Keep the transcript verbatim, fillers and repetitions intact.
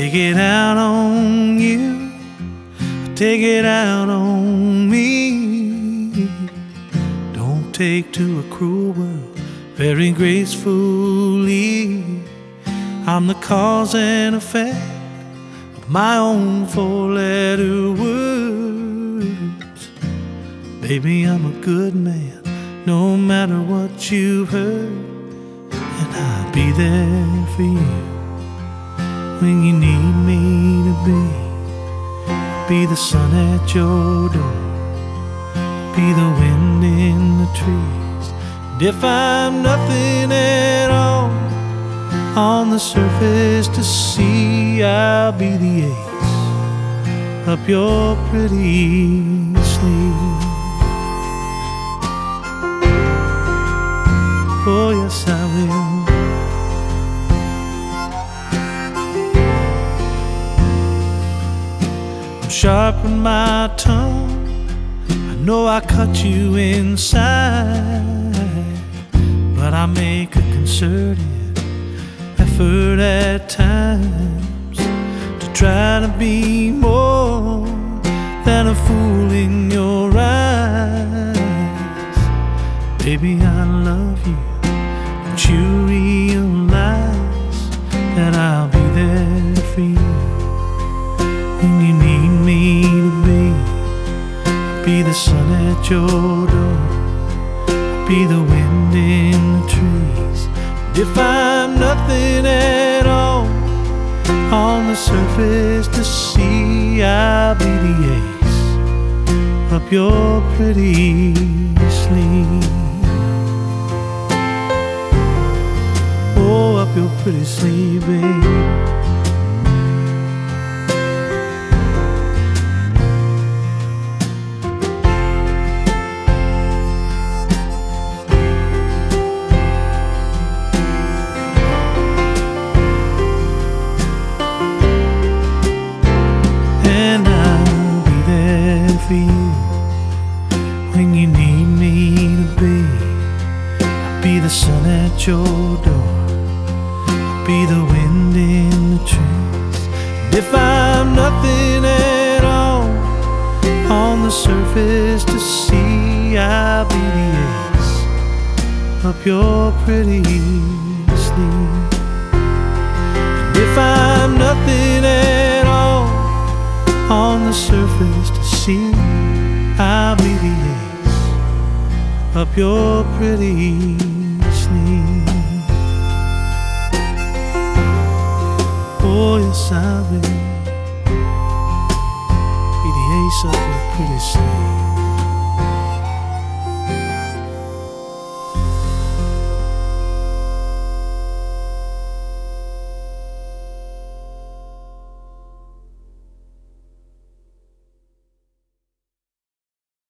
take it out on you, take it out on me. Don't take to a cruel world very gracefully. I'm the cause and effect of my own four-letter words. Baby, I'm a good man, no matter what you've heard, and I'll be there for you when you need me to be. Be the sun at your door, be the wind in the trees. And if I'm nothing at all on the surface to see, I'll be the ace up your pretty sleeve. Oh yes, I will. I'm sharpen my tongue, I know I cut you inside, but I make a concerted effort at times to try to be more than a fool in your eyes. Baby, I love you, don't you realize that I'll be there for you when you need me to be? I'll be the sun at your door, I'll be the wind in the trees. And if I'm nothing at all on the surface to see, I'll be the ace up your pretty sleeve. Oh, up your pretty sleeve, babe. And I'll be there for you when you need me to be. I'll be the sun at your door, be the wind in the trees. And if I'm nothing at all on the surface to see, I'll be the ace up your pretty sleeve. And if I'm nothing at all on the surface to see, I'll be the ace up your pretty sleeve. Oh yes, I will be the ace of your pretty sleeve.